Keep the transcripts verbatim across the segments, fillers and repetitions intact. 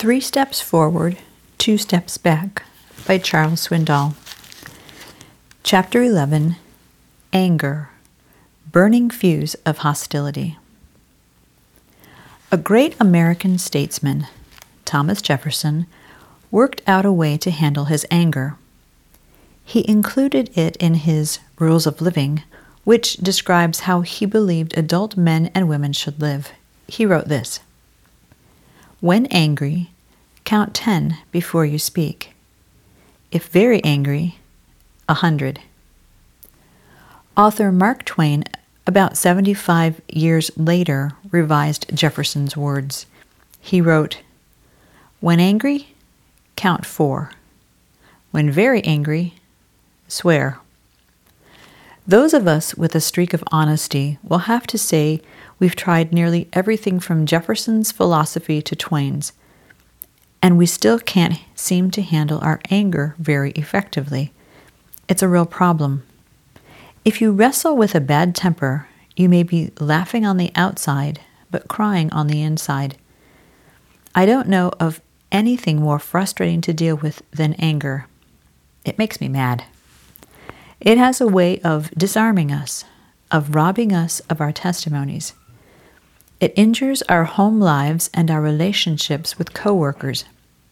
Three Steps Forward, Two Steps Back by Charles Swindoll. Chapter eleven, Anger, Burning Fuse of Hostility. A great American statesman, Thomas Jefferson, worked out a way to handle his anger. He included it in his Rules of Living, which describes how he believed adult men and women should live. He wrote this: "When angry, count ten before you speak. If very angry, a hundred." Author Mark Twain, about seventy-five years later, revised Jefferson's words. He wrote, "When angry, count four. When very angry, swear." Those of us with a streak of honesty will have to say we've tried nearly everything from Jefferson's philosophy to Twain's, and we still can't seem to handle our anger very effectively. It's a real problem. If you wrestle with a bad temper, you may be laughing on the outside, but crying on the inside. I don't know of anything more frustrating to deal with than anger. It makes me mad. It has a way of disarming us, of robbing us of our testimonies. It injures our home lives and our relationships with coworkers.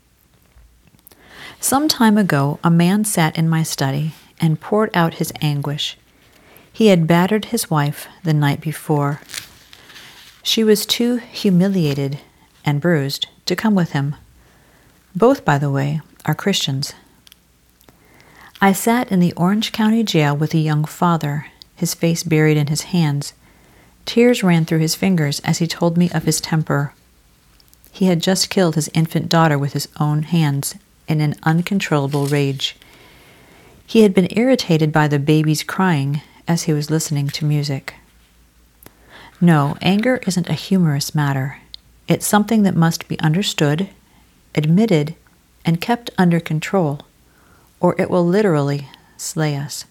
Some time ago, a man sat in my study and poured out his anguish. He had battered his wife the night before. She was too humiliated and bruised to come with him. Both, by the way, are Christians. I sat in the Orange County jail with a young father, his face buried in his hands. Tears ran through his fingers as he told me of his temper. He had just killed his infant daughter with his own hands in an uncontrollable rage. He had been irritated by the baby's crying as he was listening to music. No, anger isn't a humorous matter. It's something that must be understood, admitted, and kept under control, or it will literally slay us.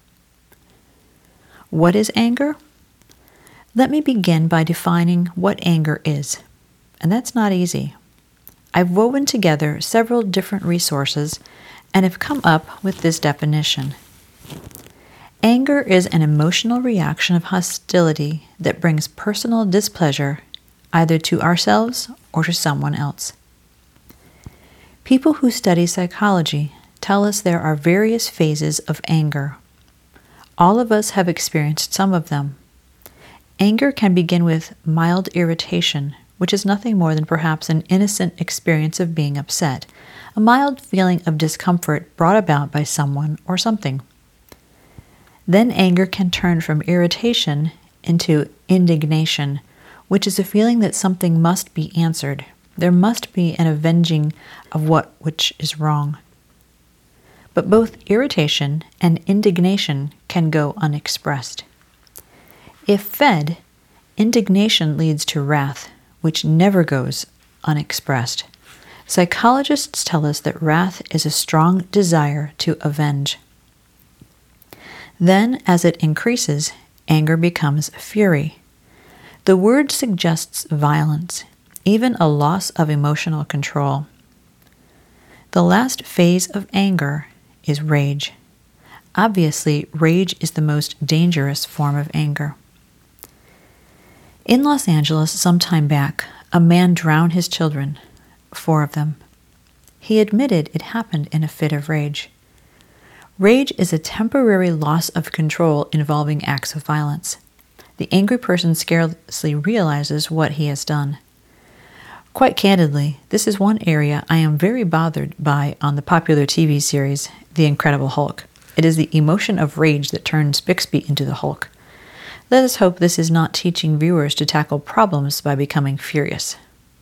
What is anger? Let me begin by defining what anger is, and that's not easy. I've woven together several different resources and have come up with this definition. Anger is an emotional reaction of hostility that brings personal displeasure either to ourselves or to someone else. People who study psychology tell us there are various phases of anger. All of us have experienced some of them. Anger can begin with mild irritation, which is nothing more than perhaps an innocent experience of being upset, a mild feeling of discomfort brought about by someone or something. Then anger can turn from irritation into indignation, which is a feeling that something must be answered. There must be an avenging of what which is wrong. But both irritation and indignation can go unexpressed. If fed, indignation leads to wrath, which never goes unexpressed. Psychologists tell us that wrath is a strong desire to avenge. Then, as it increases, anger becomes fury. The word suggests violence, even a loss of emotional control. The last phase of anger is rage. Obviously, rage is the most dangerous form of anger. In Los Angeles, some time back, a man drowned his children, four of them. He admitted it happened in a fit of rage. Rage is a temporary loss of control involving acts of violence. The angry person scarcely realizes what he has done. Quite candidly, this is one area I am very bothered by on the popular T V series, The Incredible Hulk. It is the emotion of rage that turns Bixby into the Hulk. Let us hope this is not teaching viewers to tackle problems by becoming furious.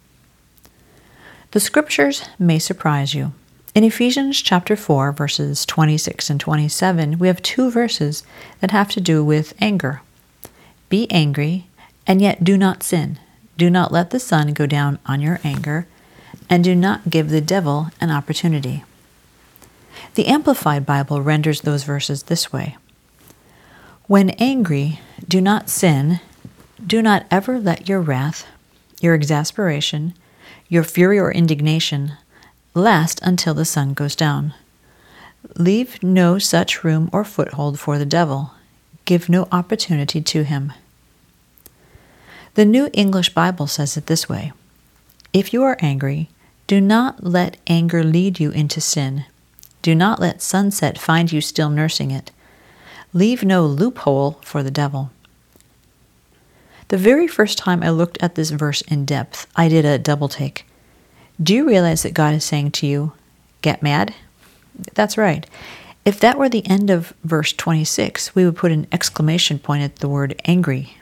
The scriptures may surprise you. In Ephesians chapter four, verses twenty-six and twenty-seven, we have two verses that have to do with anger. Be angry, and yet do not sin. Do not let the sun go down on your anger, and do not give the devil an opportunity. The Amplified Bible renders those verses this way: When angry, do not sin. Do not ever let your wrath, your exasperation, your fury or indignation, last until the sun goes down. Leave no such room or foothold for the devil. Give no opportunity to him. The New English Bible says it this way: if you are angry, do not let anger lead you into sin. Do not let sunset find you still nursing it. Leave no loophole for the devil. The very first time I looked at this verse in depth, I did a double take. Do you realize that God is saying to you, get mad? That's right. If that were the end of verse twenty-six, we would put an exclamation point at the word angry,